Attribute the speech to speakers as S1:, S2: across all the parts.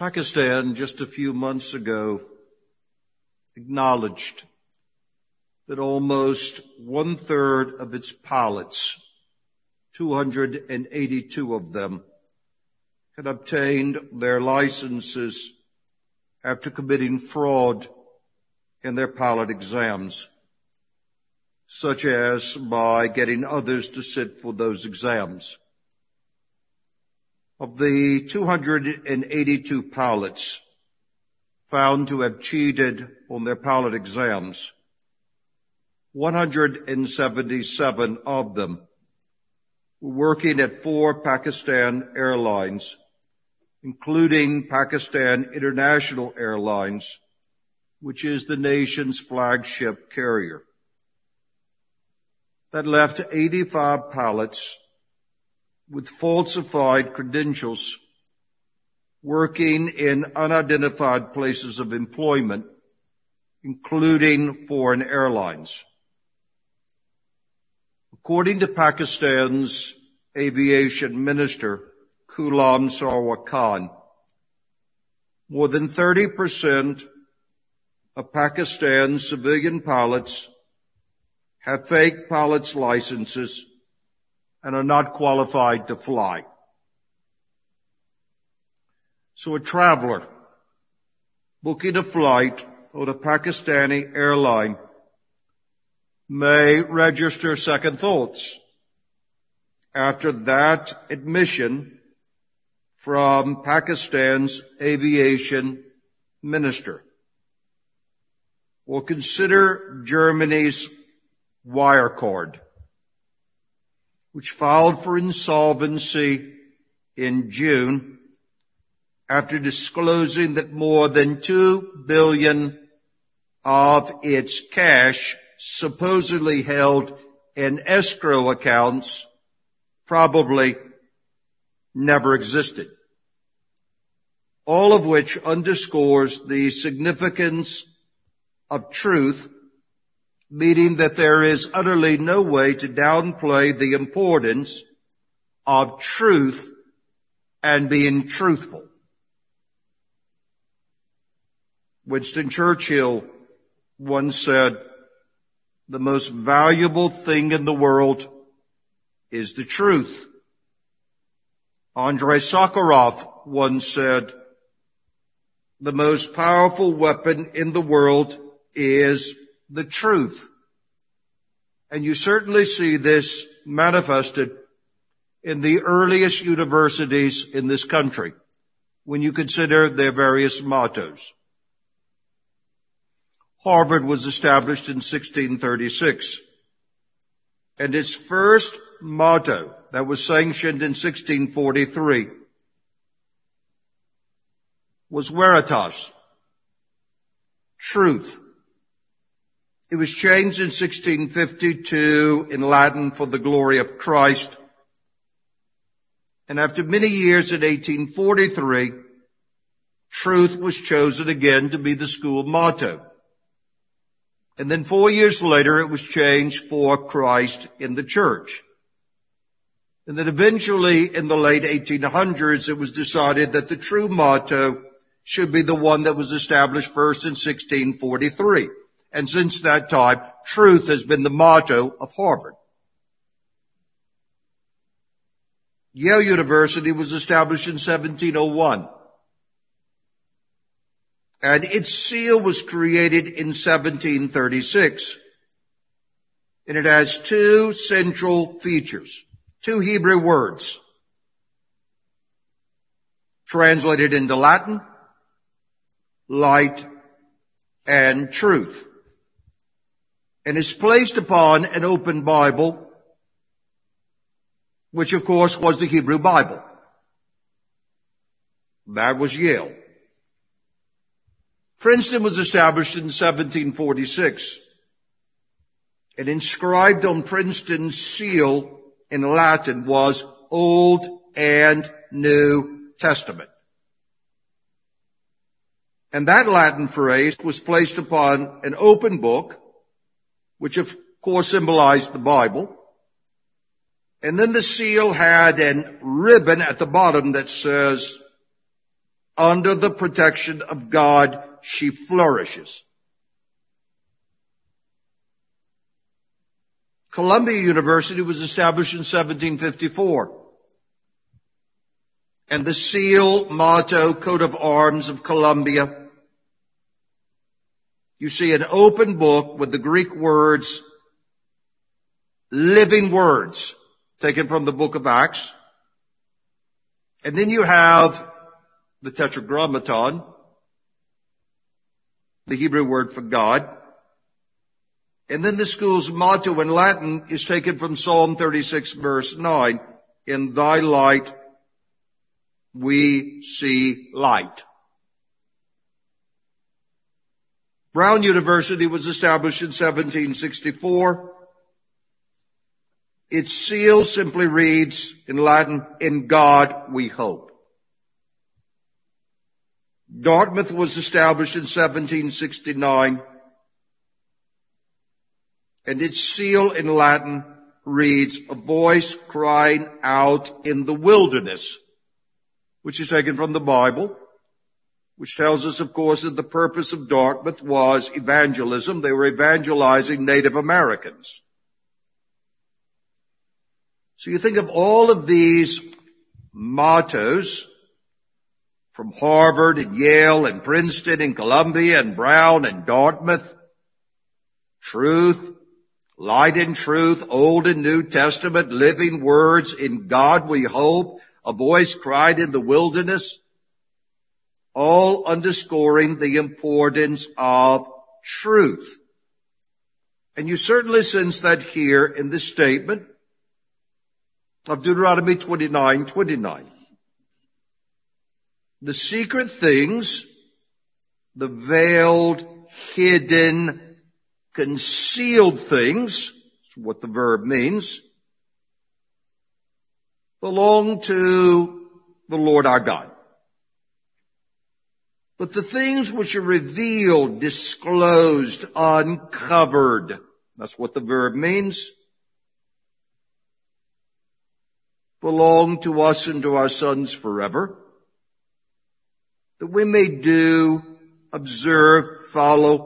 S1: Pakistan, just a few months ago, acknowledged that almost one-third of its pilots, 282 of them, had obtained their licenses after committing fraud in their pilot exams, such as by getting others to sit for those exams. Of the 282 pilots found to have cheated on their pilot exams, 177 of them were working at 4 Pakistan airlines, including Pakistan International Airlines, which is the nation's flagship carrier. That left 85 pilots with falsified credentials working in unidentified places of employment, including foreign airlines. According to Pakistan's aviation minister, Ghulam Sarwar Khan, more than 30% of Pakistan's civilian pilots have fake pilots' licenses and are not qualified to fly. So a traveler booking a flight on a Pakistani airline may register second thoughts after that admission from Pakistan's aviation minister, or consider Germany's Wirecard, which filed for insolvency in June after disclosing that more than $2 billion of its cash supposedly held in escrow accounts probably never existed. All of which underscores the significance of truth, meaning that there is utterly no way to downplay the importance of truth and being truthful. Winston Churchill once said, "The most valuable thing in the world is the truth." Andrei Sakharov once said, "The most powerful weapon in the world is the truth." And you certainly see this manifested in the earliest universities in this country when you consider their various mottos. Harvard was established in 1636, and its first motto that was sanctioned in 1643 was Veritas, truth. It was changed in 1652 in Latin for the glory of Christ. And after many years in 1843, truth was chosen again to be the school motto. And then 4 years later, it was changed for Christ in the church. And then eventually in the late 1800s, it was decided that the true motto should be the one that was established first in 1643. And since that time, truth has been the motto of Harvard. Yale University was established in 1701. And its seal was created in 1736. And it has 2 central features, 2 Hebrew words, translated into Latin, light and truth. And is placed upon an open Bible, which of course was the Hebrew Bible. That was Yale. Princeton was established in 1746, and inscribed on Princeton's seal in Latin was Old and New Testament. And that Latin phrase was placed upon an open book, which of course symbolized the Bible. And then the seal had a ribbon at the bottom that says, under the protection of God, she flourishes. Columbia University was established in 1754. And the seal, motto, coat of arms of Columbia, you see an open book with the Greek words, living words, taken from the book of Acts. And then you have the tetragrammaton, the Hebrew word for God. And then the school's motto in Latin is taken from Psalm 36, verse 9. In thy light we see light. Brown University was established in 1764. Its seal simply reads in Latin, in God we hope. Dartmouth was established in 1769. And its seal in Latin reads, a voice crying out in the wilderness, which is taken from the Bible, which tells us, of course, that the purpose of Dartmouth was evangelism. They were evangelizing Native Americans. So you think of all of these mottos from Harvard and Yale and Princeton and Columbia and Brown and Dartmouth, truth, light and truth, Old and New Testament, living words, in God we hope, a voice cried in the wilderness, all underscoring the importance of truth. And you certainly sense that here in this statement of Deuteronomy 29:29. The secret things, the veiled, hidden, concealed things, that's what the verb means, belong to the Lord our God. But the things which are revealed, disclosed, uncovered, that's what the verb means, belong to us and to our sons forever, that we may do, observe, follow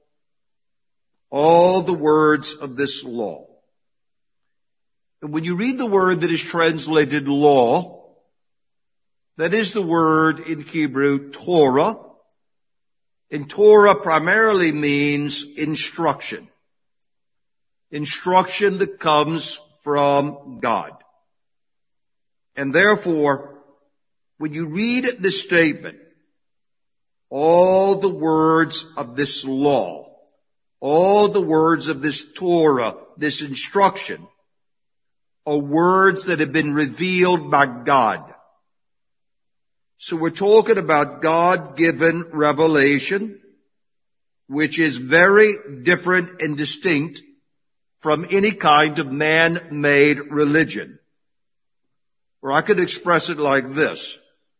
S1: all the words of this law. And when you read the word that is translated law, that is the word in Hebrew, Torah. And Torah primarily means instruction. Instruction that comes from God. And therefore, when you read this statement, all the words of this law, all the words of this Torah, this instruction, are words that have been revealed by God. So we're talking about God-given revelation, which is very different and distinct from any kind of man-made religion. Or I could express it like this.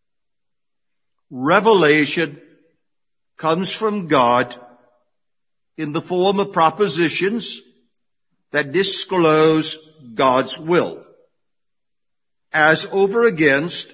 S1: Revelation comes from God in the form of propositions that disclose God's will, as over against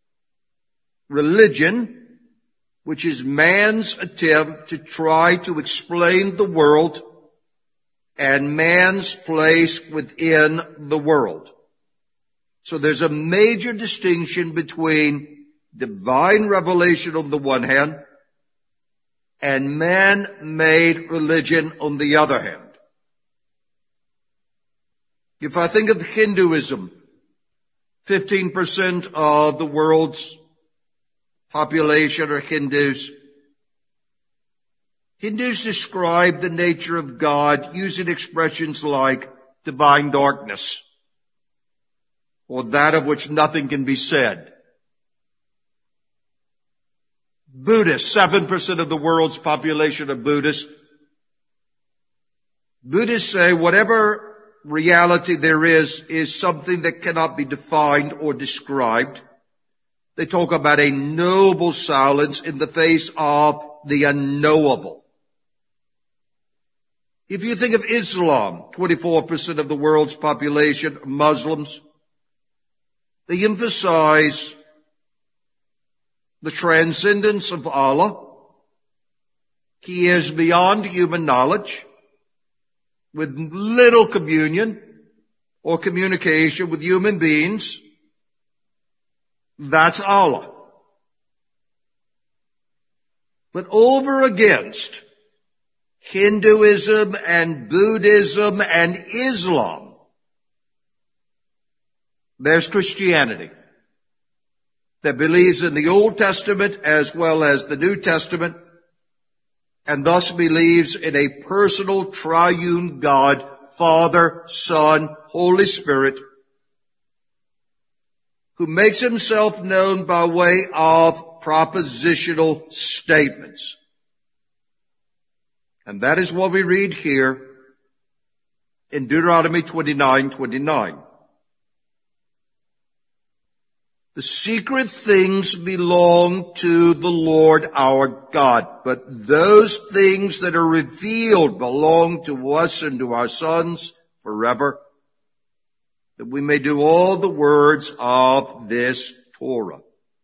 S1: religion, which is man's attempt to try to explain the world and man's place within the world. So there's a major distinction between divine revelation on the one hand and man-made religion on the other hand. If I think of Hinduism, 15% of the world's population are Hindus. Hindus describe the nature of God using expressions like divine darkness, or that of which nothing can be said. Buddhists, 7% of the world's population are Buddhists. Buddhists say whatever reality there is something that cannot be defined or described. They talk about a noble silence in the face of the unknowable. If you think of Islam, 24% of the world's population are Muslims. They emphasize the transcendence of Allah. He is beyond human knowledge, with little communion or communication with human beings. That's Allah. But over against Hinduism and Buddhism and Islam, there's Christianity that believes in the Old Testament as well as the New Testament, and thus believes in a personal triune God, Father, Son, Holy Spirit, who makes himself known by way of propositional statements. And that is what we read here in Deuteronomy 29:29. The secret things belong to the Lord our God, but those things that are revealed belong to us and to our sons forever, that we may do all the words of this Torah.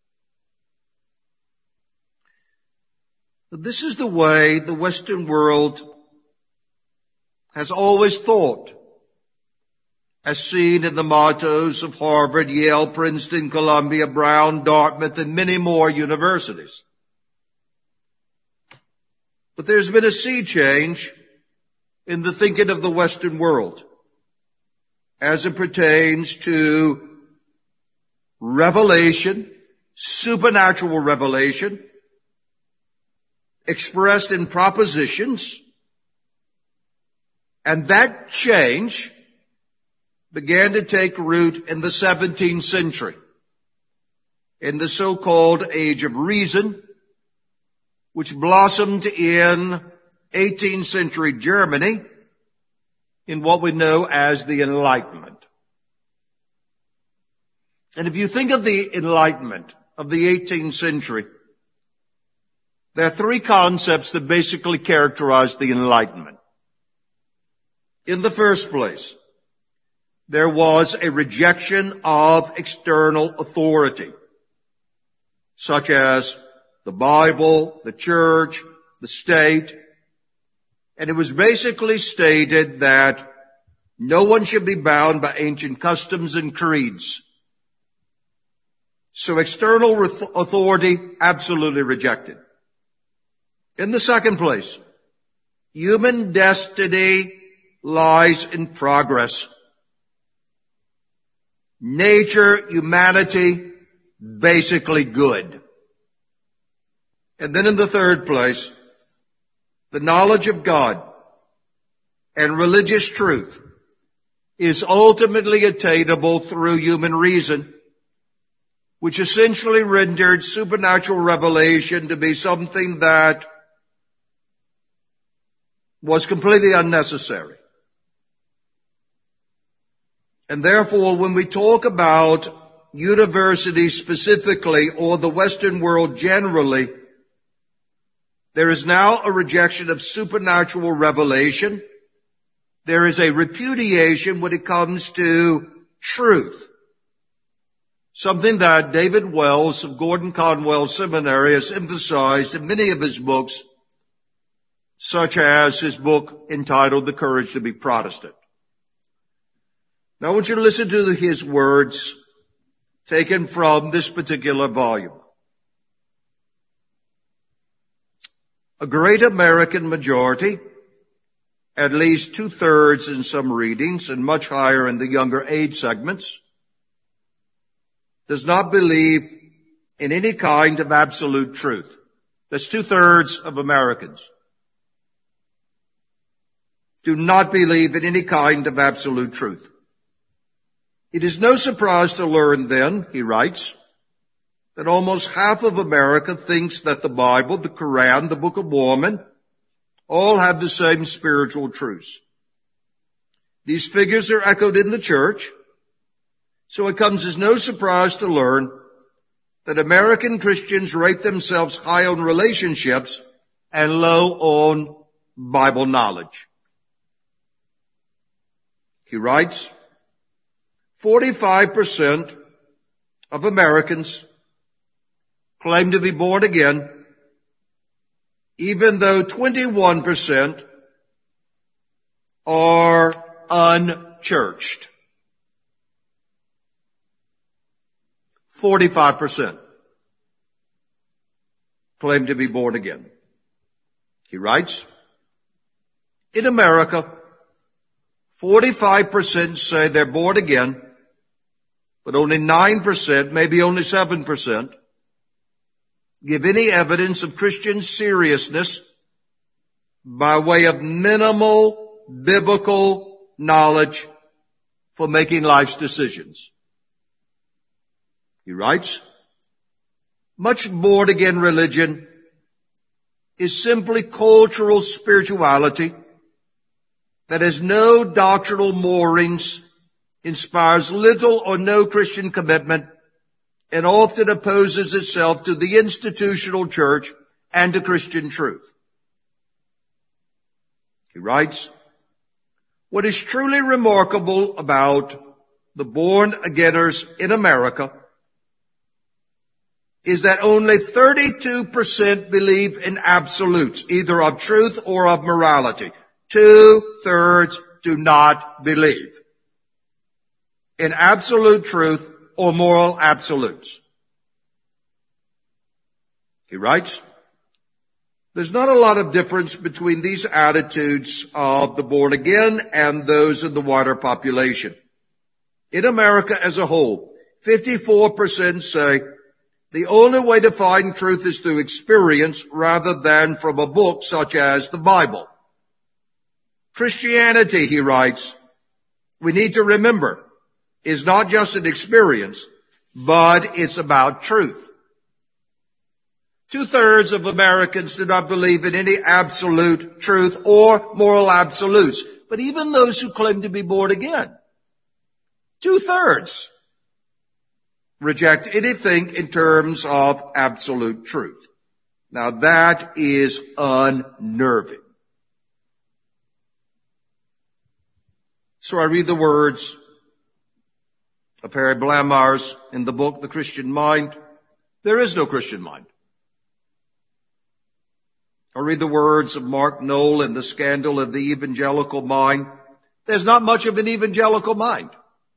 S1: This is the way the Western world has always thought, as seen in the mottos of Harvard, Yale, Princeton, Columbia, Brown, Dartmouth, and many more universities. But there's been a sea change in the thinking of the Western world as it pertains to revelation, supernatural revelation, expressed in propositions, and that change began to take root in the 17th century, in the so-called Age of Reason, which blossomed in 18th century Germany in what we know as the Enlightenment. And if you think of the Enlightenment of the 18th century, there are three concepts that basically characterize the Enlightenment. In the first place, there was a rejection of external authority, such as the Bible, the church, the state. And it was basically stated that no one should be bound by ancient customs and creeds. So external authority, absolutely rejected. In the second place, human destiny lies in progress. Nature, humanity, basically good. And then in the third place, the knowledge of God and religious truth is ultimately attainable through human reason, which essentially rendered supernatural revelation to be something that was completely unnecessary. And therefore, when we talk about universities specifically, or the Western world generally, there is now a rejection of supernatural revelation. There is a repudiation when it comes to truth. Something that David Wells of Gordon Conwell Seminary has emphasized in many of his books, such as his book entitled The Courage to be Protestant. Now I want you to listen to his words taken from this particular volume. A great American majority, at least 2/3 in some readings and much higher in the younger age segments, does not believe in any kind of absolute truth. That's 2/3 of Americans. Do not believe in any kind of absolute truth. It is no surprise to learn then, he writes, that almost half of America thinks that the Bible, the Quran, the Book of Mormon, all have the same spiritual truths. These figures are echoed in the church, so it comes as no surprise to learn that American Christians rate themselves high on relationships and low on Bible knowledge. He writes, 45% of Americans claim to be born again, even though 21% are unchurched. 45% claim to be born again. He writes, in America, 45% say they're born again, but only 9%, maybe only 7%, give any evidence of Christian seriousness by way of minimal biblical knowledge for making life's decisions. He writes, much born-again religion is simply cultural spirituality that has no doctrinal moorings, inspires little or no Christian commitment, and often opposes itself to the institutional church and to Christian truth. He writes, what is truly remarkable about the born-againers in America is that only 32% believe in absolutes, either of truth or of morality. 2/3 do not believe in absolute truth or moral absolutes. He writes, there's not a lot of difference between these attitudes of the born again and those in the wider population. In America as a whole, 54% say the only way to find truth is through experience rather than from a book such as the Bible. Christianity, he writes, we need to remember, is not just an experience, but it's about truth. 2/3 of Americans do not believe in any absolute truth or moral absolutes. But even those who claim to be born again, 2/3 reject anything in terms of absolute truth. Now that is unnerving. So I read the words of Harry Blamires in the book, The Christian Mind. There is no Christian mind. I read the words of Mark Noll in The Scandal of the Evangelical Mind. There's not much of an evangelical mind.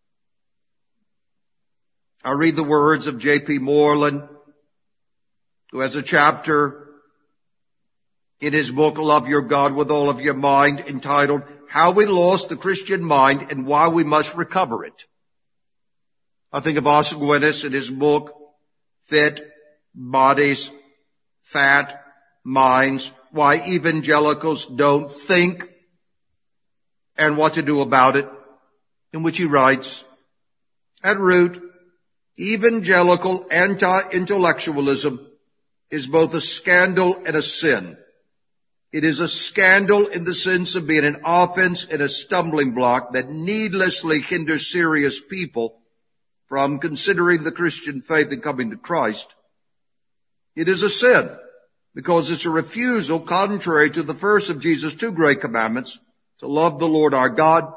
S1: I read the words of J.P. Moreland, who has a chapter in his book, Love Your God with All of Your Mind, entitled, How We Lost the Christian Mind and Why We Must Recover It. I think of Oscar Guinness in his book, Fit Bodies, Fat Minds, Why Evangelicals Don't Think and What to Do About It, in which he writes, at root, evangelical anti-intellectualism is both a scandal and a sin. It is a scandal in the sense of being an offense and a stumbling block that needlessly hinders serious people from considering the Christian faith and coming to Christ. It is a sin because it's a refusal, contrary to the first of Jesus' two great commandments, to love the Lord our God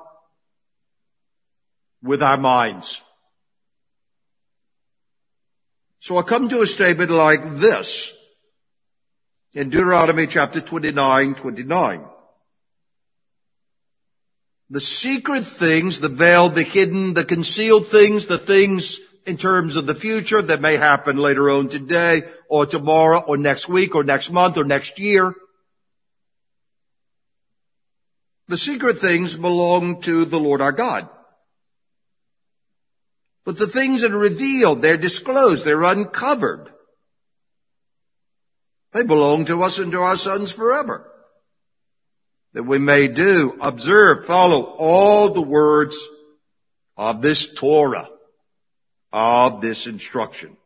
S1: with our minds. So I come to a statement like this in Deuteronomy chapter 29:29. The secret things, the veiled, the hidden, the concealed things, the things in terms of the future that may happen later on today or tomorrow or next week or next month or next year. The secret things belong to the Lord our God. But the things that are revealed, they're disclosed, they're uncovered. They belong to us and to our sons forever. That we may do, observe, follow all the words of this Torah, of this instruction.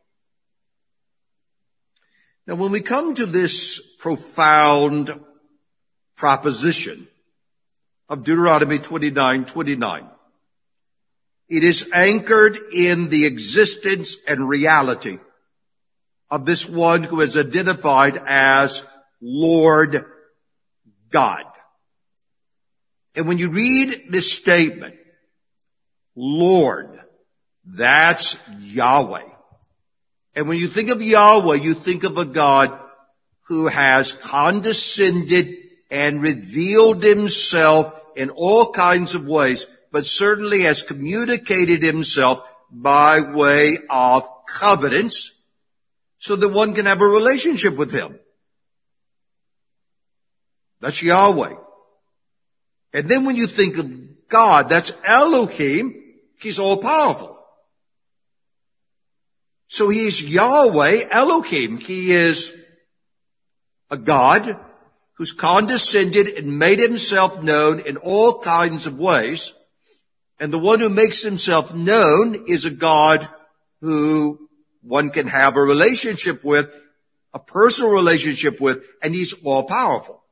S1: Now when we come to this profound proposition of Deuteronomy 29:29, it is anchored in the existence and reality of this one who is identified as Lord God. And when you read this statement, Lord, that's Yahweh. And when you think of Yahweh, you think of a God who has condescended and revealed himself in all kinds of ways, but certainly has communicated himself by way of covenants so that one can have a relationship with him. That's Yahweh. And then when you think of God, that's Elohim. He's all powerful. So he is Yahweh Elohim. He is a God who's condescended and made himself known in all kinds of ways. And the one who makes himself known is a God who one can have a relationship with, a personal relationship with, and he's all powerful.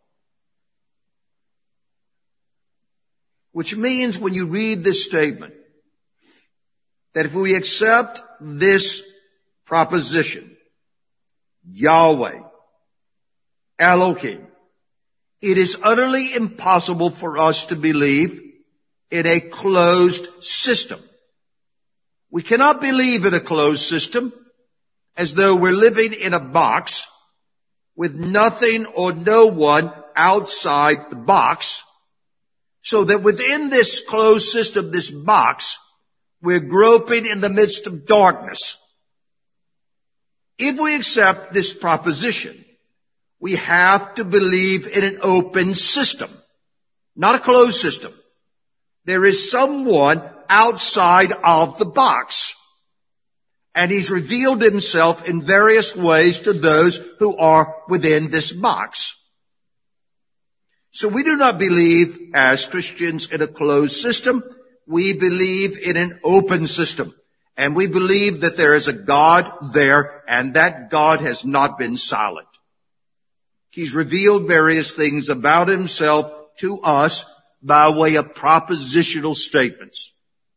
S1: Which means when you read this statement, that if we accept this proposition, Yahweh, Elohim, it is utterly impossible for us to believe in a closed system. We cannot believe in a closed system as though we're living in a box with nothing or no one outside the box, so that within this closed system, this box, we're groping in the midst of darkness. If we accept this proposition, we have to believe in an open system, not a closed system. There is someone outside of the box, and he's revealed himself in various ways to those who are within this box. So we do not believe as Christians in a closed system. We believe in an open system. And we believe that there is a God there, and that God has not been silent. He's revealed various things about himself to us by way of propositional statements.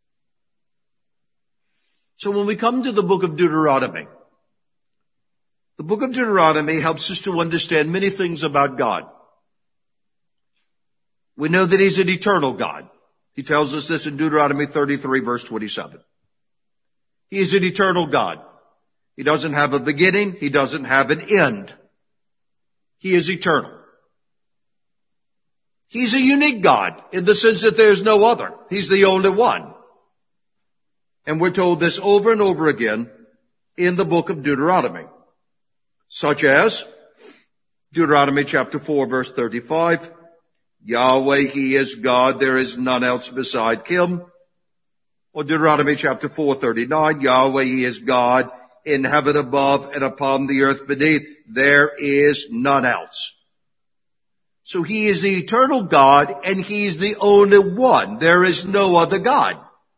S1: So when we come to the book of Deuteronomy, the book of Deuteronomy helps us to understand many things about God. We know that he's an eternal God. He tells us this in Deuteronomy 33, verse 27. He is an eternal God. He doesn't have a beginning. He doesn't have an end. He is eternal. He's a unique God in the sense that there's no other. He's the only one. And we're told this over and over again in the book of Deuteronomy, such as Deuteronomy chapter 4, verse 35. Yahweh, he is God. There is none else beside him. Or Deuteronomy chapter 4:39, Yahweh, he is God in heaven above and upon the earth beneath. There is none else. So he is the eternal God, and he's the only one. There is no other God.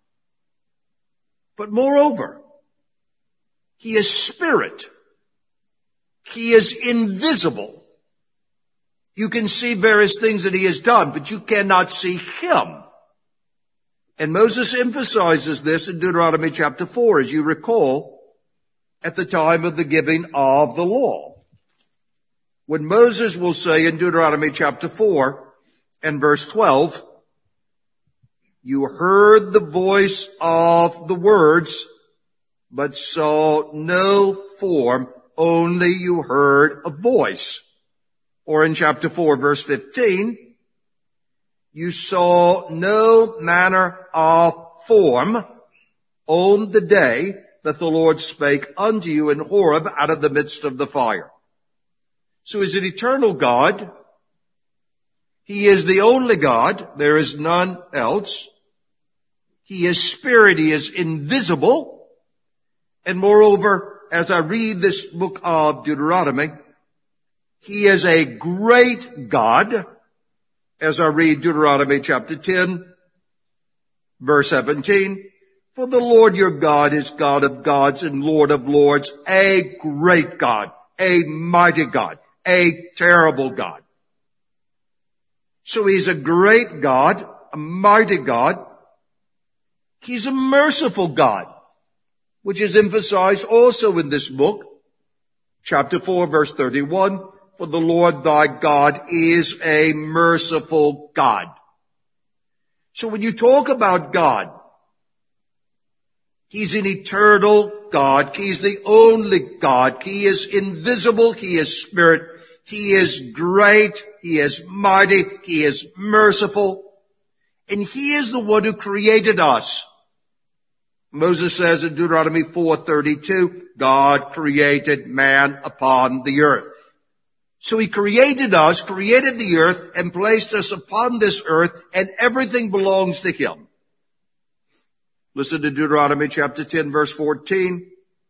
S1: But moreover, he is spirit. He is invisible. You can see various things that he has done, but you cannot see him. And Moses emphasizes this in Deuteronomy chapter 4, as you recall, at the time of the giving of the law. When Moses will say in Deuteronomy chapter 4 and verse 12, you heard the voice of the words, but saw no form, only you heard a voice. Or in chapter 4, verse 15, you saw no manner of form on the day that the Lord spake unto you in Horeb out of the midst of the fire. So he's an eternal God. He is the only God. There is none else. He is spirit. He is invisible. And moreover, as I read this book of Deuteronomy, he is a great God. As I read Deuteronomy chapter 10, verse 17, for the Lord your God is God of gods and Lord of lords, a great God, a mighty God, a terrible God. So he's a great God, a mighty God. He's a merciful God, which is emphasized also in this book, chapter 4, verse 31. For the Lord thy God is a merciful God. So when you talk about God, he's an eternal, God. He is the only God. He is invisible. He is spirit. He is great. He is mighty. He is merciful. And he is the one who created us. Moses says in Deuteronomy 4:32, God created man upon the earth. So he created us, created the earth, and placed us upon this earth, and everything belongs to him. Listen to Deuteronomy chapter 10, verse 14.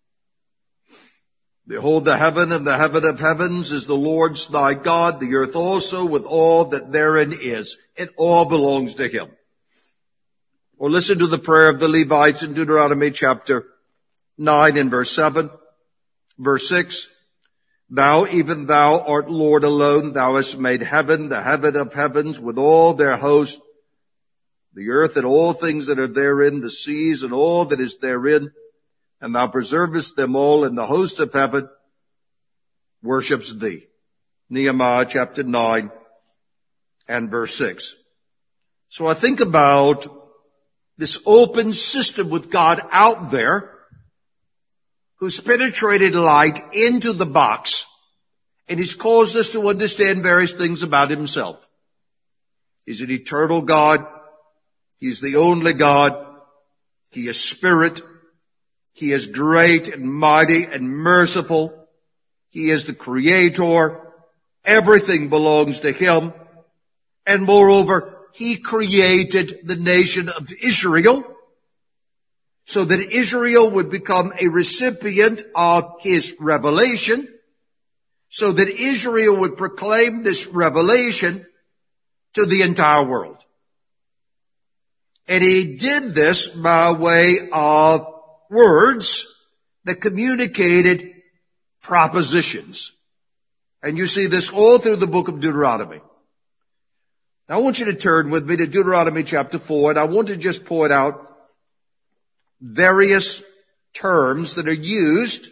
S1: Behold, the heaven and the heaven of heavens is the Lord's thy God, the earth also with all that therein is. It all belongs to him. Or listen to the prayer of the Levites in Deuteronomy chapter 9 and verse 7. Verse 6. Thou, even thou art Lord alone. Thou hast made heaven, the heaven of heavens with all their host, the earth and all things that are therein, the seas and all that is therein. And thou preservest them all, and the host of heaven worships thee. Nehemiah chapter 9 and verse 6. So I think about this open system with God out there who's penetrated light into the box, and he's caused us to understand various things about himself. He's an eternal God. He's the only God. He is spirit. He is great and mighty and merciful. He is the creator. Everything belongs to him. And moreover, he created the nation of Israel so that Israel would become a recipient of his revelation, so that Israel would proclaim this revelation to the entire world. And he did this by way of words that communicated propositions. And you see this all through the book of Deuteronomy. Now I want you to turn with me to Deuteronomy chapter 4, and I want to just point out various terms that are used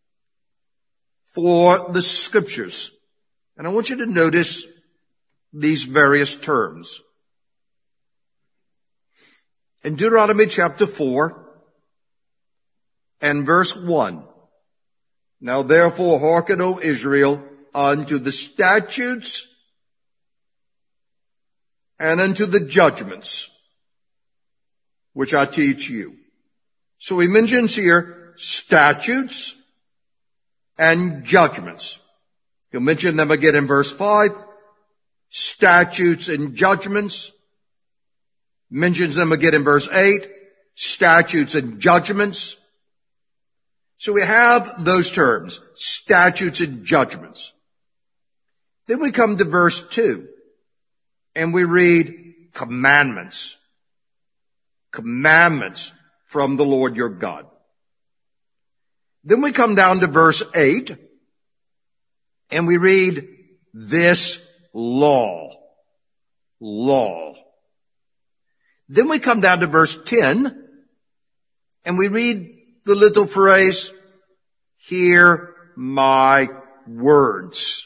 S1: for the scriptures. And I want you to notice these various terms. In Deuteronomy chapter 4 and verse 1, now therefore hearken, O Israel, unto the statutes and unto the judgments which I teach you. So he mentions here statutes and judgments. He'll mention them again in verse 5. Statutes and judgments. Mentions them again in verse 8. Statutes and judgments. So we have those terms, statutes and judgments. Then we come to verse 2, and we read commandments. Commandments from the Lord your God. Then we come down to verse 8, and we read this law. Law. Then we come down to verse 10, and we read the little phrase, hear my words.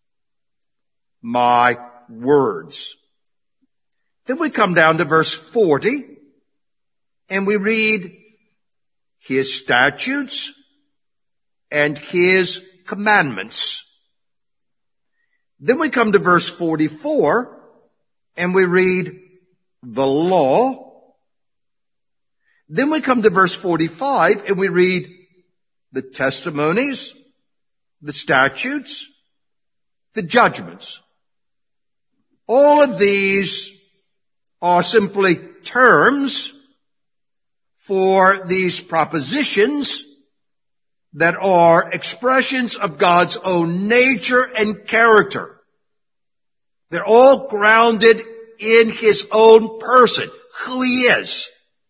S1: My words. Then we come down to verse 40, and we read his statutes and his commandments. Then we come to verse 44, and we read the law. Then we come to verse 45, and we read the testimonies, the statutes, the judgments. All of these are simply terms for these propositions that are expressions of God's own nature and character. They're all grounded in his own person, who he is.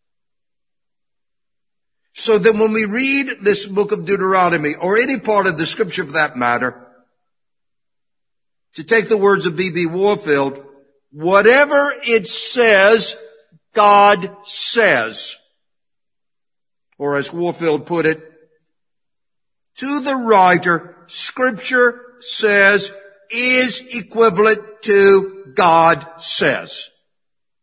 S1: So that when we read this book of Deuteronomy, or any part of the scripture for that matter, to take the words of B.B. Warfield, whatever it says, God says. Or as Warfield put it, to the writer, scripture says is equivalent to God says.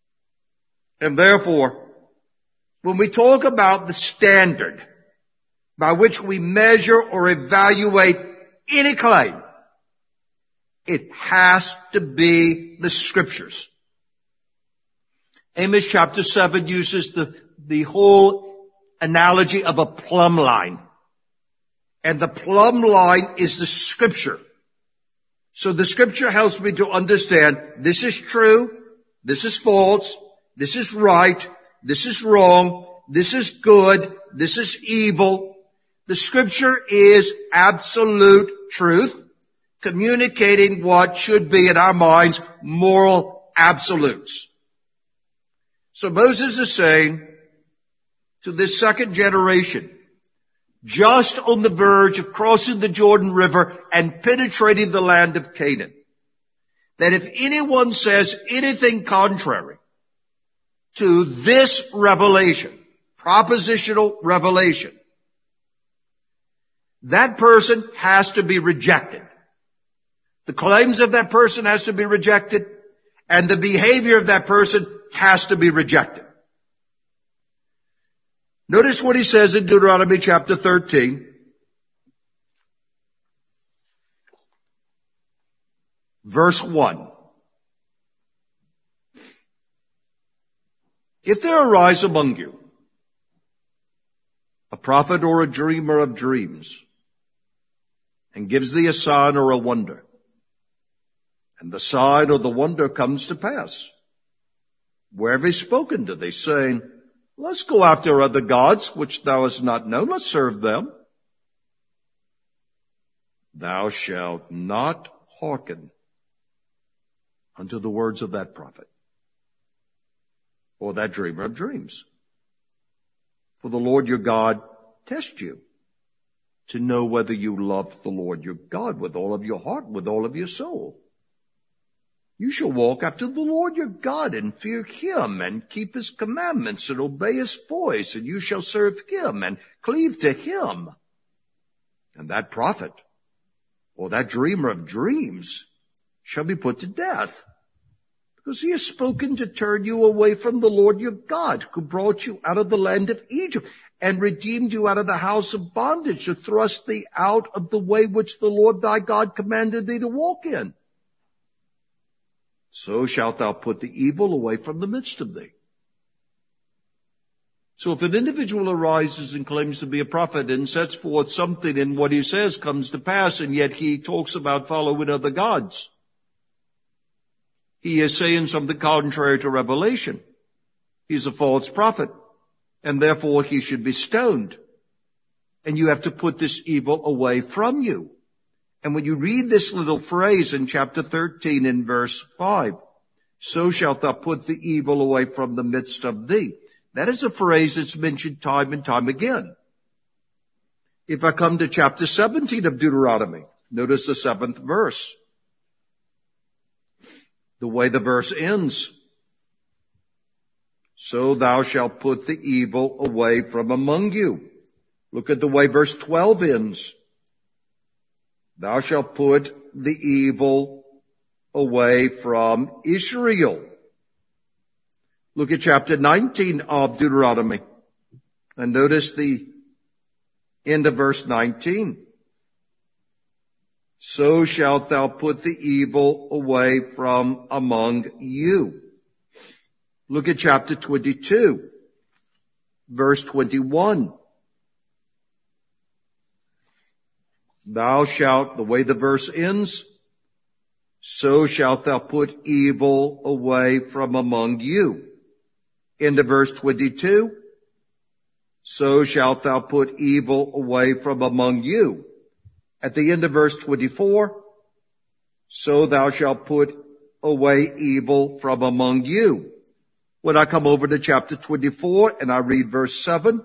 S1: And therefore, when we talk about the standard by which we measure or evaluate any claim, it has to be the Scriptures. Amos chapter 7 uses the whole analogy of a plumb line. And the plumb line is the Scripture. So the Scripture helps me to understand this is true, this is false, this is right, this is wrong, this is good, this is evil. The Scripture is absolute truth, communicating what should be in our minds moral absolutes. So Moses is saying to this second generation, just on the verge of crossing the Jordan River and penetrating the land of Canaan, that if anyone says anything contrary to this revelation, propositional revelation, that person has to be rejected. The claims of that person has to be rejected, and the behavior of that person has to be rejected. Notice what he says in Deuteronomy chapter 13. Verse 1. If there arise among you a prophet or a dreamer of dreams, and gives thee a sign or a wonder, and the sign or the wonder comes to pass, wherever he's spoken to thee, saying, let's go after other gods which thou hast not known, let's serve them. Thou shalt not hearken unto the words of that prophet or that dreamer of dreams. For the Lord your God tests you to know whether you love the Lord your God with all of your heart, with all of your soul. You shall walk after the Lord your God and fear him and keep his commandments and obey his voice, and you shall serve him and cleave to him. And that prophet or that dreamer of dreams shall be put to death, because he has spoken to turn you away from the Lord your God, who brought you out of the land of Egypt and redeemed you out of the house of bondage, to thrust thee out of the way which the Lord thy God commanded thee to walk in. So shalt thou put the evil away from the midst of thee. So if an individual arises and claims to be a prophet and sets forth something and what he says comes to pass, and yet he talks about following other gods, he is saying something contrary to revelation. He's a false prophet, and therefore he should be stoned. And you have to put this evil away from you. And when you read this little phrase in chapter 13 in verse 5, so shalt thou put the evil away from the midst of thee, that is a phrase that's mentioned time and time again. If I come to chapter 17 of Deuteronomy, notice the 7th verse. The way the verse ends. So thou shalt put the evil away from among you. Look at the way verse 12 ends. Thou shalt put the evil away from Israel. Look at chapter 19 of Deuteronomy and notice the end of verse 19. So shalt thou put the evil away from among you. Look at chapter 22, verse 21. Thou shalt, the way the verse ends, so shalt thou put evil away from among you. Into verse 22, so shalt thou put evil away from among you. At the end of verse 24, so thou shalt put away evil from among you. When I come over to chapter 24 and I read verse 7,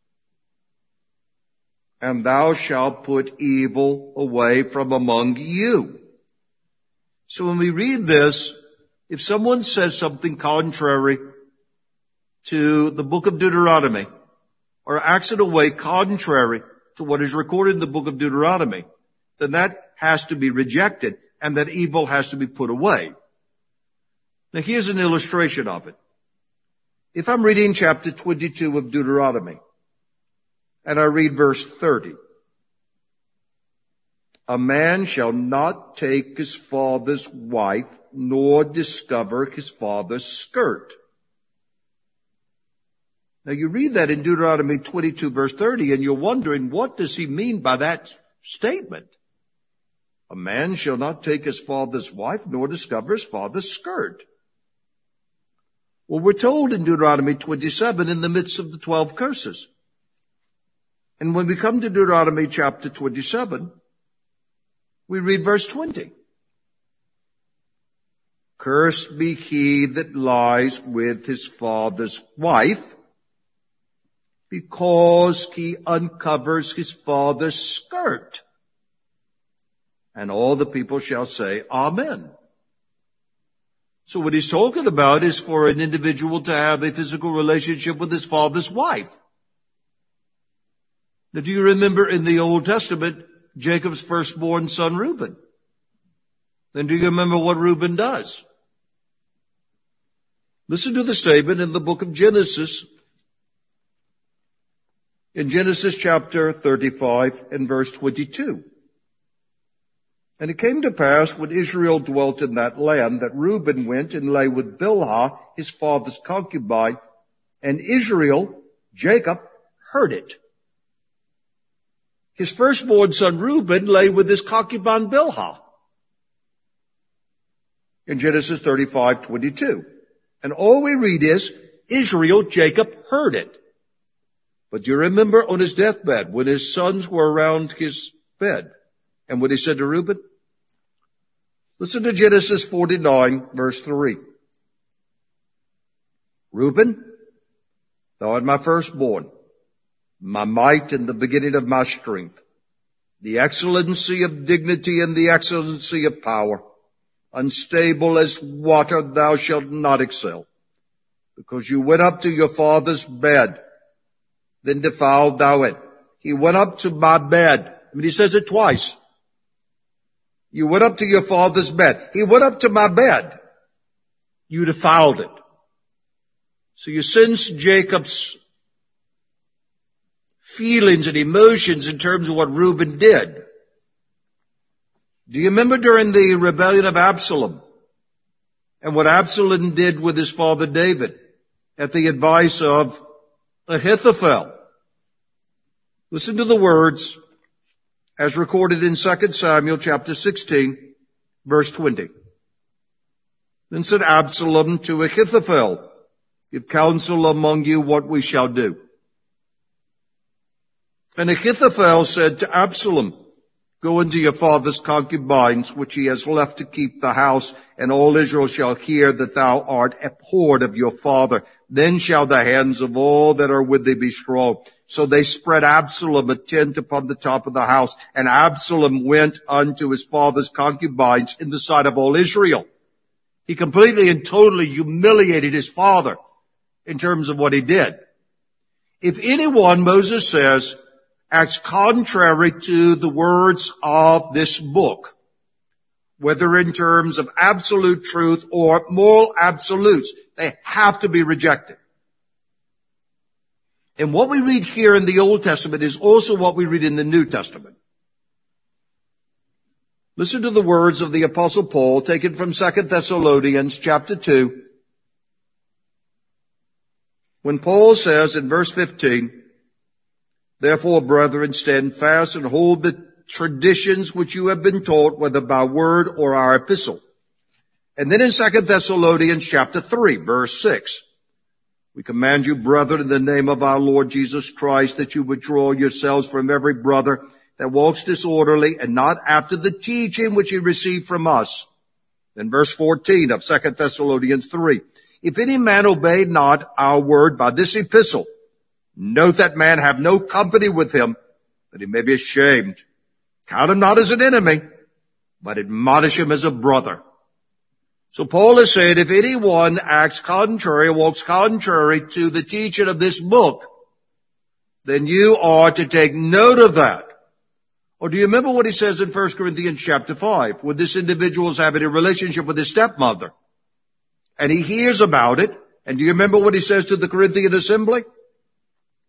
S1: and thou shalt put evil away from among you. So when we read this, if someone says something contrary to the book of Deuteronomy, or acts in a way contrary to what is recorded in the book of Deuteronomy, then that has to be rejected, and that evil has to be put away. Now here's an illustration of it. If I'm reading chapter 22 of Deuteronomy, And I read verse 30. A man shall not take his father's wife, nor discover his father's skirt. Now you read that in Deuteronomy 22 verse 30, and you're wondering, what does he mean by that statement? A man shall not take his father's wife, nor discover his father's skirt. Well, we're told in Deuteronomy 27 in the midst of the 12 curses. And when we come to Deuteronomy chapter 27, we read verse 20. Cursed be he that lies with his father's wife, because he uncovers his father's skirt. And all the people shall say, Amen. So what he's talking about is for an individual to have a physical relationship with his father's wife. Now, do you remember in the Old Testament, Jacob's firstborn son, Reuben? Then do you remember what Reuben does? Listen to the statement in the book of Genesis. In Genesis chapter 35 and verse 22. And it came to pass when Israel dwelt in that land that Reuben went and lay with Bilhah, his father's concubine, and Israel, Jacob, heard it. His firstborn son Reuben lay with his concubine Bilhah. In Genesis 35:22. And all we read is, Israel, Jacob, heard it. But do you remember on his deathbed, when his sons were around his bed, and what he said to Reuben? Listen to Genesis 49, verse 3. Reuben, thou art my firstborn, my might and the beginning of my strength, the excellency of dignity and the excellency of power. Unstable as water thou shalt not excel, because you went up to your father's bed, then defiled thou it. He went up to my bed. I mean, he says it twice. You went up to your father's bed. He went up to my bed. You defiled it. So you sense Jacob's feelings and emotions in terms of what Reuben did. Do you remember during the rebellion of Absalom and what Absalom did with his father David at the advice of Ahithophel? Listen to the words as recorded in 2 Samuel chapter 16, verse 20. Then said Absalom to Ahithophel, give counsel among you what we shall do. And Ahithophel said to Absalom, go into your father's concubines, which he has left to keep the house, and all Israel shall hear that thou art abhorred of your father. Then shall the hands of all that are with thee be strong. So they spread Absalom a tent upon the top of the house, and Absalom went unto his father's concubines in the sight of all Israel. He completely and totally humiliated his father in terms of what he did. If anyone, Moses says, acts contrary to the words of this book, whether in terms of absolute truth or moral absolutes, they have to be rejected. And what we read here in the Old Testament is also what we read in the New Testament. Listen to the words of the Apostle Paul taken from 2 Thessalonians chapter 2. When Paul says in verse 15, therefore, brethren, stand fast and hold the traditions which you have been taught, whether by word or our epistle. And then in 2 Thessalonians chapter 3, verse 6, we command you, brethren, in the name of our Lord Jesus Christ, that you withdraw yourselves from every brother that walks disorderly and not after the teaching which he received from us. Then verse 14 of 2 Thessalonians 3, if any man obey not our word by this epistle, note that man have no company with him, that he may be ashamed. Count him not as an enemy, but admonish him as a brother. So Paul is saying if anyone acts contrary, walks contrary to the teaching of this book, then you are to take note of that. Or do you remember what he says in 1 Corinthians chapter 5, when this individual is having a relationship with his stepmother, and he hears about it, and do you remember what he says to the Corinthian assembly?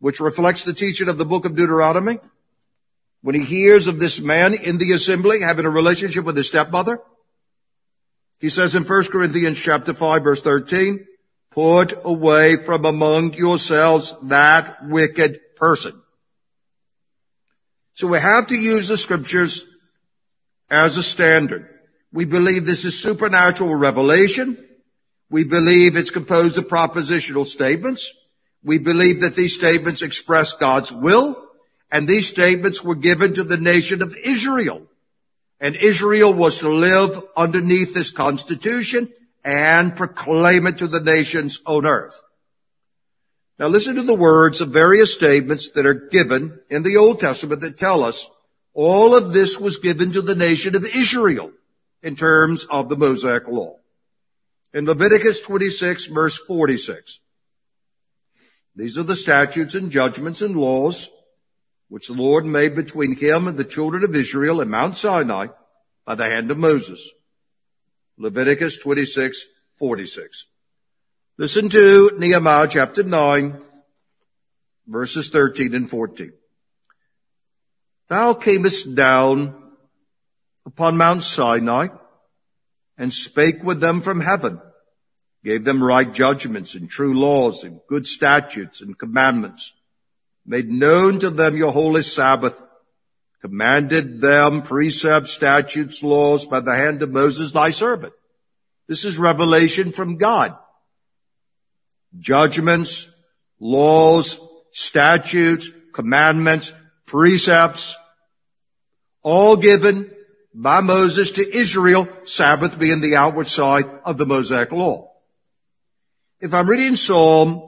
S1: which reflects the teaching of the book of Deuteronomy, when he hears of this man in the assembly having a relationship with his stepmother, he says in 1 Corinthians chapter 5, verse 13, put away from among yourselves that wicked person. So we have to use the scriptures as a standard. We believe this is supernatural revelation. We believe it's composed of propositional statements. We believe that these statements express God's will, and these statements were given to the nation of Israel. And Israel was to live underneath this constitution and proclaim it to the nations on earth. Now listen to the words of various statements that are given in the Old Testament that tell us all of this was given to the nation of Israel in terms of the Mosaic law. In Leviticus 26, verse 46, these are the statutes and judgments and laws which the Lord made between him and the children of Israel at Mount Sinai by the hand of Moses. Leviticus 26, 46. Listen to Nehemiah chapter 9, verses 13 and 14. Thou camest down upon Mount Sinai and spake with them from heaven, gave them right judgments and true laws and good statutes and commandments, made known to them your holy Sabbath, commanded them precepts, statutes, laws by the hand of Moses thy servant. This is revelation from God. Judgments, laws, statutes, commandments, precepts, all given by Moses to Israel, Sabbath being the outward side of the Mosaic law. If I'm reading Psalm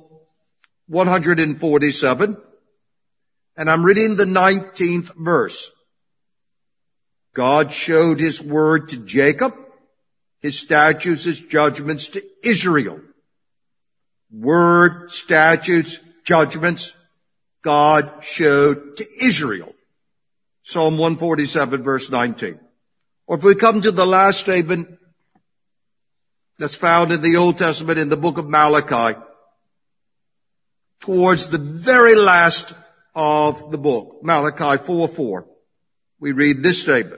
S1: 147, and I'm reading the 19th verse, God showed his word to Jacob, his statutes, his judgments to Israel. Word, statutes, judgments, God showed to Israel. Psalm 147, verse 19. Or if we come to the last statement that's found in the Old Testament in the book of Malachi, towards the very last of the book, Malachi 4:4, we read this statement.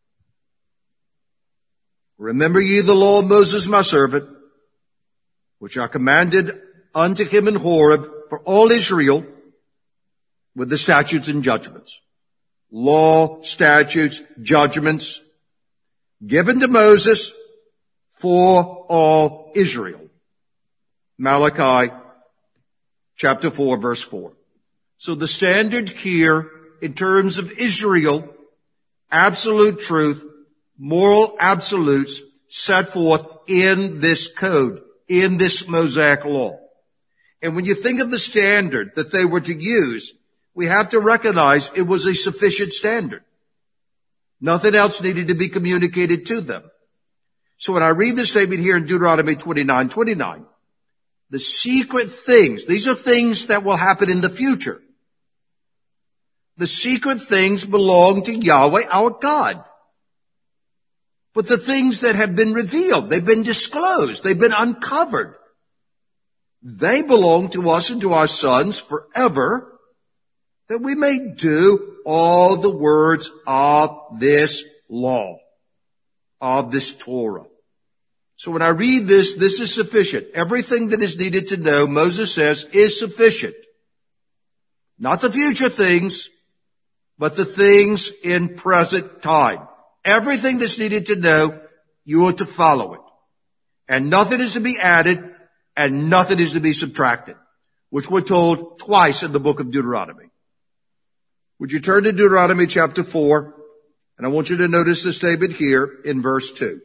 S1: Remember ye the law of Moses my servant, which I commanded unto him in Horeb for all Israel with the statutes and judgments. Law, statutes, judgments given to Moses for all Israel. Malachi chapter 4, verse 4. So the standard here in terms of Israel, absolute truth, moral absolutes set forth in this code, in this Mosaic law. And when you think of the standard that they were to use, we have to recognize it was a sufficient standard. Nothing else needed to be communicated to them. So when I read this statement here in Deuteronomy 29:29, the secret things, these are things that will happen in the future. The secret things belong to Yahweh our God. But the things that have been revealed, they've been disclosed, they've been uncovered. They belong to us and to our sons forever, that we may do all the words of this law, of this Torah. So when I read this, this is sufficient. Everything that is needed to know, Moses says, is sufficient. Not the future things, but the things in present time. Everything that's needed to know, you are to follow it. And nothing is to be added, and nothing is to be subtracted, which we're told twice in the book of Deuteronomy. Would you turn to Deuteronomy chapter 4, and I want you to notice the statement here in verse 2.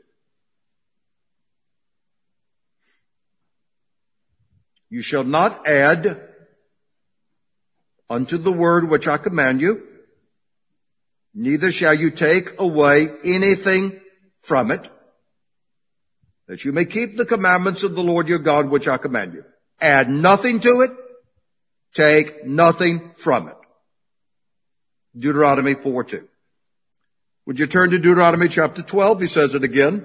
S1: You shall not add unto the word which I command you, neither shall you take away anything from it, that you may keep the commandments of the Lord your God which I command you. Add nothing to it, take nothing from it. Deuteronomy 4:2. Would you turn to Deuteronomy chapter 12? He says it again.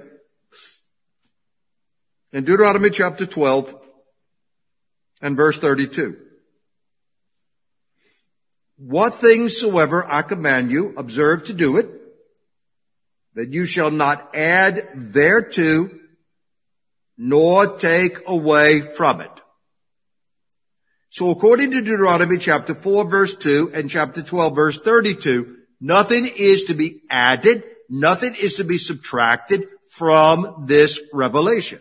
S1: In Deuteronomy chapter 12 and verse 32. What things soever I command you, observe to do it, that you shall not add thereto, nor take away from it. So according to Deuteronomy chapter 4 verse 2 and chapter 12 verse 32, nothing is to be added, nothing is to be subtracted from this revelation.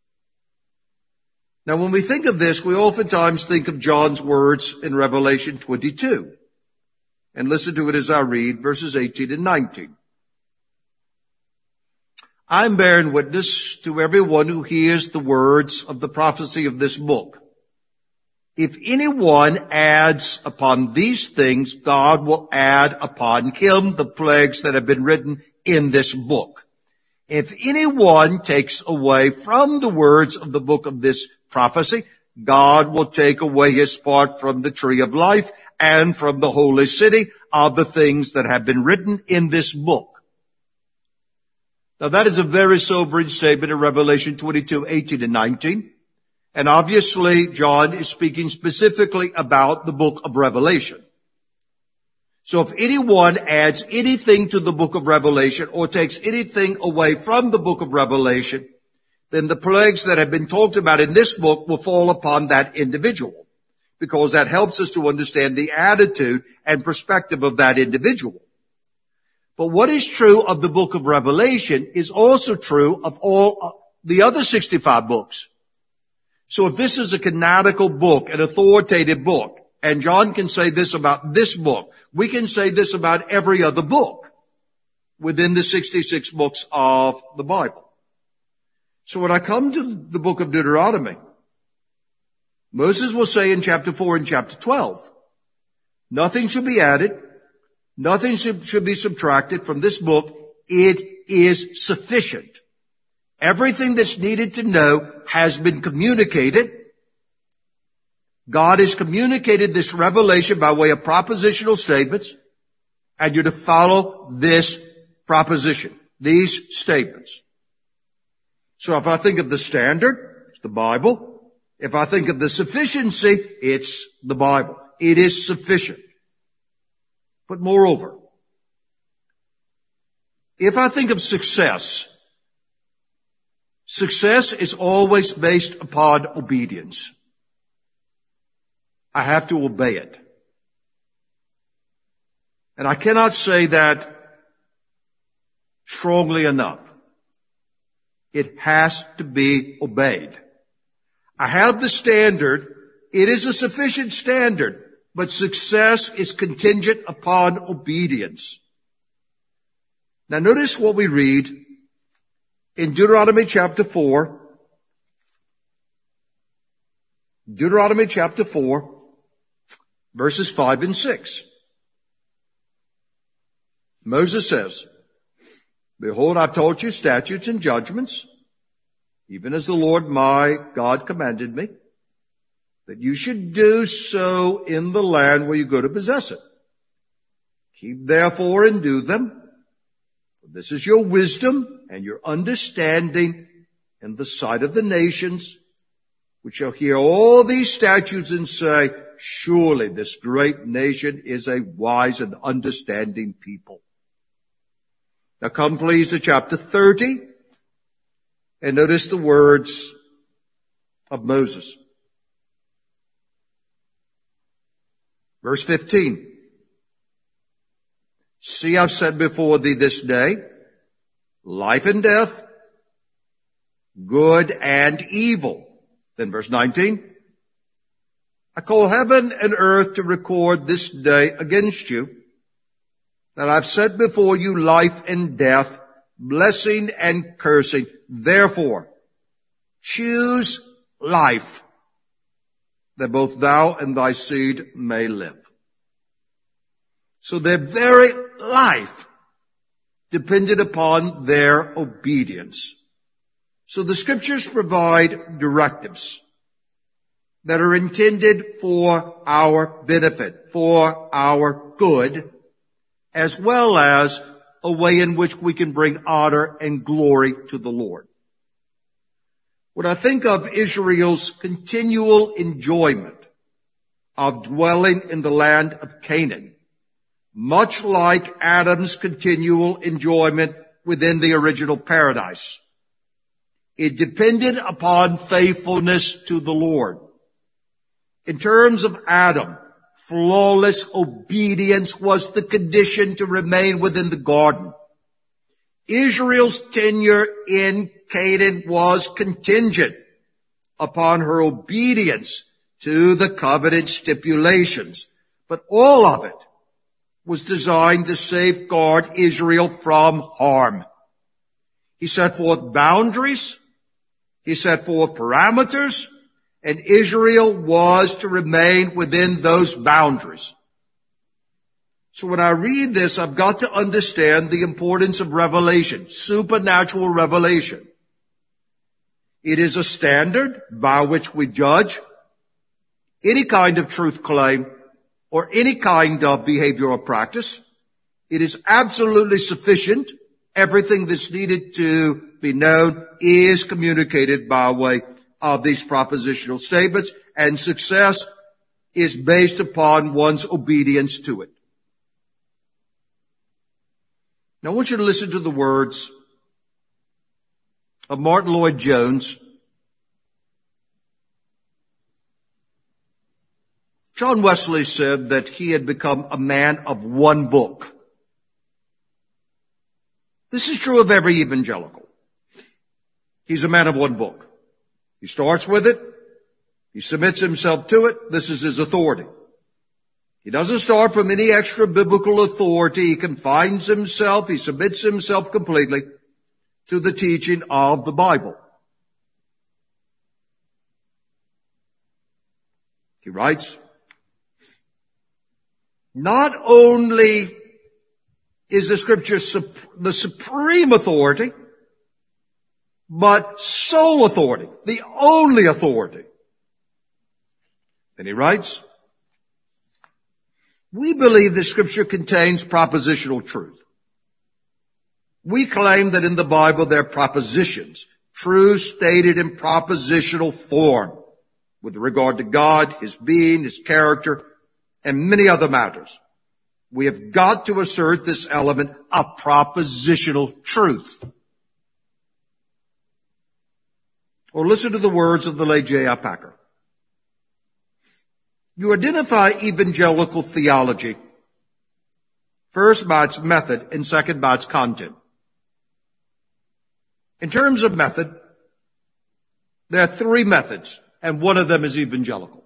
S1: Now when we think of this, we oftentimes think of John's words in Revelation 22. And listen to it as I read verses 18 and 19. I am bearing witness to everyone who hears the words of the prophecy of this book. If anyone adds upon these things, God will add upon him the plagues that have been written in this book. If anyone takes away from the words of the book of this prophecy, God will take away his part from the tree of life and from the holy city of the things that have been written in this book. Now that is a very sobering statement in Revelation 22, 18 and 19. And obviously John is speaking specifically about the book of Revelation. So if anyone adds anything to the book of Revelation or takes anything away from the book of Revelation, then the plagues that have been talked about in this book will fall upon that individual, because that helps us to understand the attitude and perspective of that individual. But what is true of the book of Revelation is also true of all the other 65 books. So if this is a canonical book, an authoritative book, and John can say this about this book, we can say this about every other book within the 66 books of the Bible. So when I come to the book of Deuteronomy, Moses will say in chapter 4 and chapter 12, nothing should be added, nothing should be subtracted from this book. It is sufficient. Everything that's needed to know has been communicated. God has communicated this revelation by way of propositional statements, and you're to follow this proposition, these statements. So if I think of the standard, it's the Bible. If I think of the sufficiency, it's the Bible. It is sufficient. But moreover, if I think of success, success is always based upon obedience. I have to obey it. And I cannot say that strongly enough. It has to be obeyed. I have the standard. It is a sufficient standard, but success is contingent upon obedience. Now notice what we read in Deuteronomy chapter 4. Deuteronomy chapter 4, verses 5 and 6. Moses says, behold, I've taught you statutes and judgments, even as the Lord my God commanded me, that you should do so in the land where you go to possess it. Keep therefore and do them. For this is your wisdom and your understanding in the sight of the nations, which shall hear all these statutes and say, surely this great nation is a wise and understanding people. Now come please to chapter 30 and notice the words of Moses. Verse 15. See, I've set before thee this day life and death, good and evil. Then verse 19. I call heaven and earth to record this day against you, that I've set before you life and death, blessing and cursing. Therefore, choose life, that both thou and thy seed may live. So their very life depended upon their obedience. So the scriptures provide directives that are intended for our benefit, for our good, as well as a way in which we can bring honor and glory to the Lord. When I think of Israel's continual enjoyment of dwelling in the land of Canaan, much like Adam's continual enjoyment within the original paradise. It depended upon faithfulness to the Lord. In terms of Adam, flawless obedience was the condition to remain within the garden. Israel's tenure in Canaan was contingent upon her obedience to the covenant stipulations, but all of it was designed to safeguard Israel from harm. He set forth boundaries, he set forth parameters, and Israel was to remain within those boundaries. So when I read this, I've got to understand the importance of revelation, supernatural revelation. It is a standard by which we judge any kind of truth claim or any kind of behavioral practice. It is absolutely sufficient. Everything that's needed to be known is communicated by way of these propositional statements, and success is based upon one's obedience to it. Now I want you to listen to the words of Martin Lloyd-Jones. John Wesley said that he had become a man of one book. This is true of every evangelical. He's a man of one book. He starts with it. He submits himself to it. This is his authority. He doesn't start from any extra biblical authority. He confines himself. He submits himself completely to the teaching of the Bible. He writes, not only is the Scripture the supreme authority, but sole authority, the only authority. Then he writes, we believe that Scripture contains propositional truth. We claim that in the Bible there are propositions, truths stated in propositional form with regard to God, His being, His character, and many other matters. We have got to assert this element of propositional truth. Or listen to the words of the late J.I. Packer. You identify evangelical theology first by its method and second by its content. In terms of method, there are three methods, and one of them is evangelical.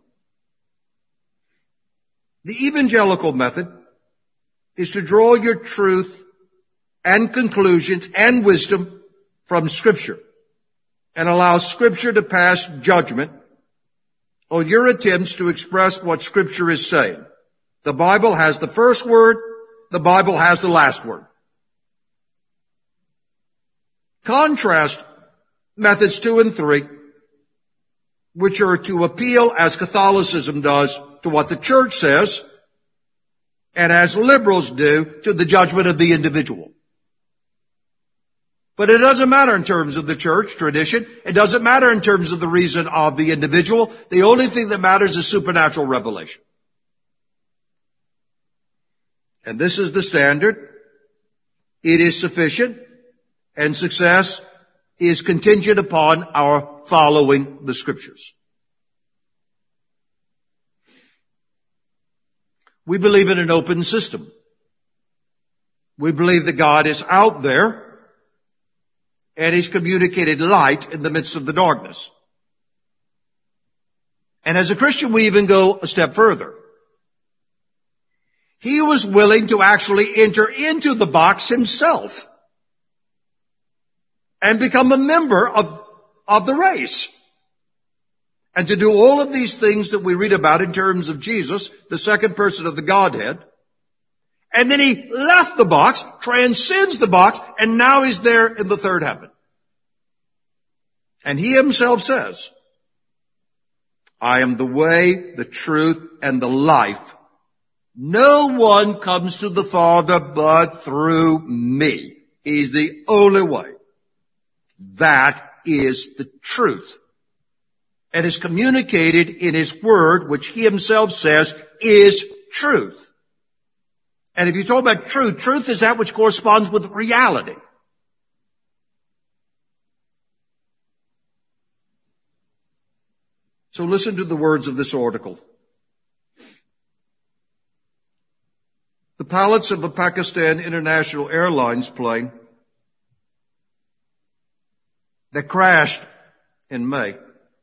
S1: The evangelical method is to draw your truth and conclusions and wisdom from Scripture and allow Scripture to pass judgment on your attempts to express what Scripture is saying. The Bible has the first word, the Bible has the last word. Contrast methods 2 and 3, which are to appeal, as Catholicism does, to what the church says, and as liberals do, to the judgment of the individual. But it doesn't matter in terms of the church tradition. It doesn't matter in terms of the reason of the individual. The only thing that matters is supernatural revelation. And this is the standard. It is sufficient, and success is contingent upon our following the Scriptures. We believe in an open system. We believe that God is out there and He's communicated light in the midst of the darkness. And as a Christian, we even go a step further. He was willing to actually enter into the box Himself and become a member of the race. And to do all of these things that we read about in terms of Jesus, the second person of the Godhead. And then He left the box, transcends the box, and now He's there in the third heaven. And He Himself says, I am the way, the truth, and the life. No one comes to the Father but through me. He's the only way. That is the truth. and is communicated in his word, which he himself says is truth. And if you talk about truth, truth is that which corresponds with reality. So listen to the words of this article. The pilots of a Pakistan International Airlines plane that crashed in May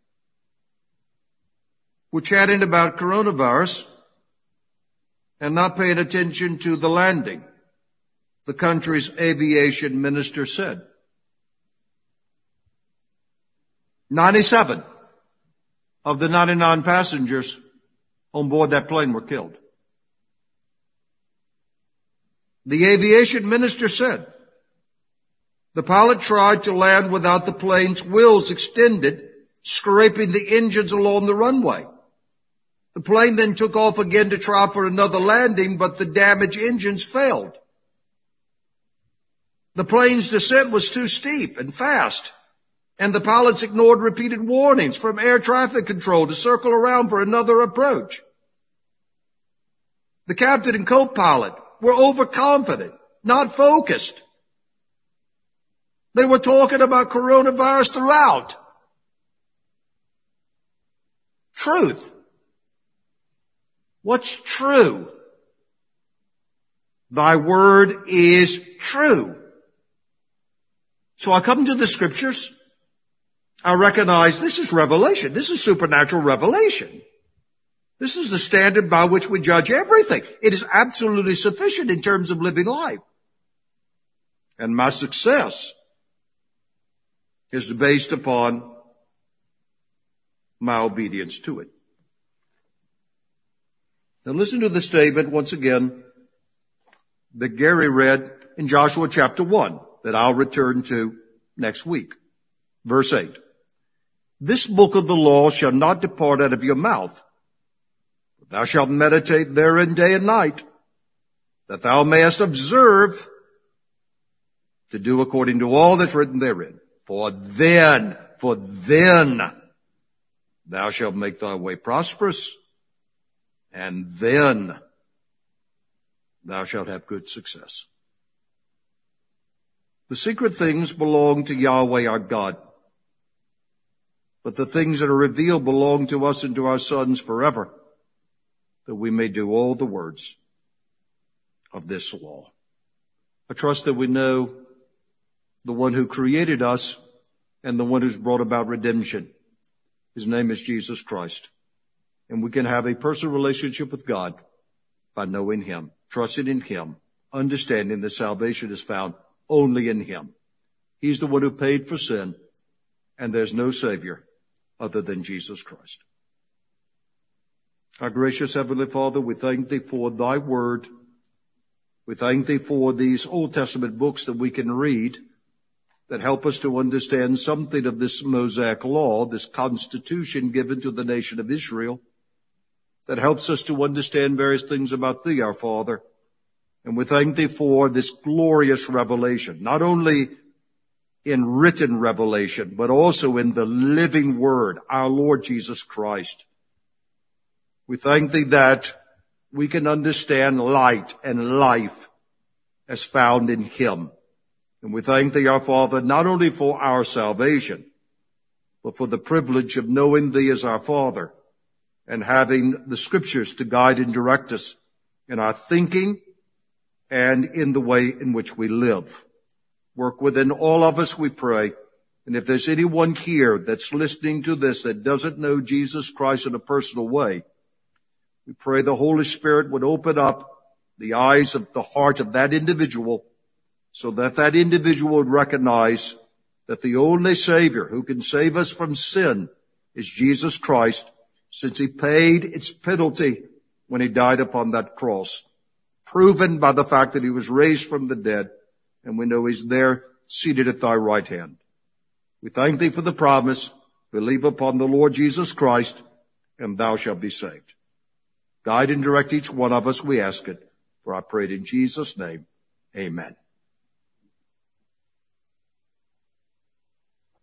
S1: were chatting about coronavirus and not paying attention to the landing, the country's aviation minister said. 97 of the 99 passengers on board that plane were killed. The aviation minister said the pilot tried to land without the plane's wheels extended, scraping the engines along the runway. The plane then took off again to try for another landing, but the damaged engines failed. The plane's descent was too steep and fast, and the pilots ignored repeated warnings from air traffic control to circle around for another approach. The captain and co-pilot were overconfident, not focused. They were talking about coronavirus throughout. Truth. What's true? Thy word is true. So I come to the scriptures. I recognize this is revelation. This is supernatural revelation. This is the standard by which we judge everything. It is absolutely sufficient in terms of living life. And my success is based upon my obedience to it. Now listen to the statement once again that Gary read in Joshua chapter 1 that I'll return to next week. Verse 8. This book of the law shall not depart out of your mouth. Thou shalt meditate therein day and night, that thou mayest observe to do according to all that's written therein. For then thou shalt make thy way prosperous, and then thou shalt have good success. The secret things belong to Yahweh our God, but the things that are revealed belong to us and to our sons forever, that we may do all the words of this law. I trust that we know the one who created us and the one who's brought about redemption. His name is Jesus Christ. And we can have a personal relationship with God by knowing him, trusting in him, understanding that salvation is found only in him. He's the one who paid for sin, and there's no Savior other than Jesus Christ. Our gracious Heavenly Father, we thank thee for thy word. We thank thee for these Old Testament books that we can read that help us to understand something of this Mosaic law, this constitution given to the nation of Israel, that helps us to understand various things about thee, our Father. And we thank thee for this glorious revelation, not only in written revelation, but also in the living word, our Lord Jesus Christ. We thank thee that we can understand light and life as found in him. And we thank thee, our Father, not only for our salvation, but for the privilege of knowing thee as our Father and having the scriptures to guide and direct us in our thinking and in the way in which we live. Work within all of us, we pray. And if there's anyone here that's listening to this that doesn't know Jesus Christ in a personal way, we pray the Holy Spirit would open up the eyes of the heart of that individual so that that individual would recognize that the only Savior who can save us from sin is Jesus Christ, since he paid its penalty when he died upon that cross, proven by the fact that he was raised from the dead, and we know he's there seated at thy right hand. We thank thee for the promise. Believe upon the Lord Jesus Christ, and thou shalt be saved. Guide and direct each one of us, we ask it, for I pray it in Jesus' name. Amen.